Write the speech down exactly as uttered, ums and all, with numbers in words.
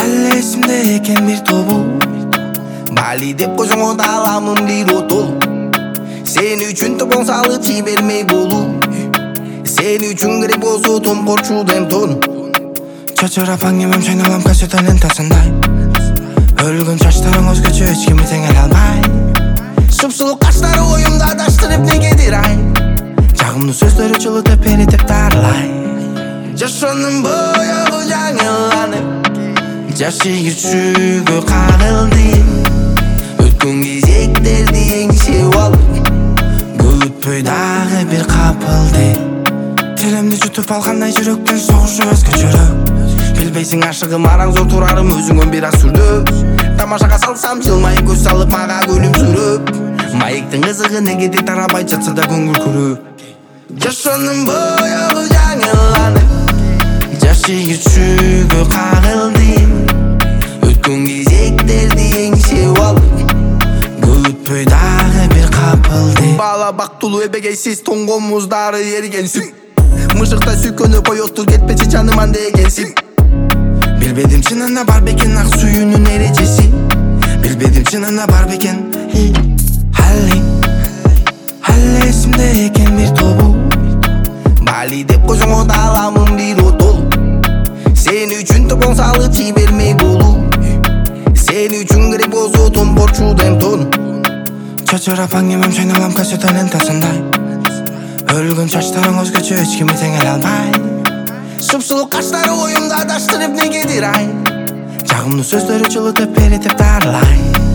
Hali esimde eken bir тобу Bali деп койсоң да аламын бир отол. Сен үчүн топон салып жибермей болуу. Сен үчүн керек болсо томкорчу дем тон. Чачырап аңдамам чайналам кассета лентасындай. Өлгөн чачтарың өзгөчө эч кимди теңеле албай. Супсулук качтары оюмда адаштырып негедир ай. Жагымдуу сөздөрү жылытып эритип дарылай. Жашоонун боёгу жаңыланып, жаш ийгичүүгө кагылды. Өткөн кезектерди эңсеп алып, күтпөй дагы бир капылды. Телемди жутуп алгандай жүрөктөн согушу өзгөчөрөөк. Билбейсиң ашыгым араң зор турарым өзүңөн бир аз сүрдөп. Тамашага салсам жылмайып көз салып мага күлүмсүрөп. Маектин кызыгы негедир тарабай жатса да көңүл күрөп. Жашоонун боёгу жаңыланып, жаш ийгичүүгө кагылды. Өткөн кезектерди эңсеп алып, күтпөй дагы бир капылды. Бала бактылуу эбегейсиз тоңго муздары эригенсиң. Мыжыктай сүйкөнүп оёктур кетпечи жаныман дегенсиң. Билбедим чынында бар бекен ак сүйүүнүн эрежеси. Билбедим чынында бар бекен. Хали Хали эсимде экен бир тобу. Бали деп койсоң да аламын бир отол. Сен үчүн топон салып жибермей болуу. Сен үчүн керек болсо томкорчу дем тон. Чачырап аңдамам чайналам кассета лентасындай. Өлгөн чачтарың өзгөчө эч кимди теңеле албай. Супсулук качтары оюмда адаштырып негедир ай. Жагымдуу сөздөрү жылытып эритип дарылай.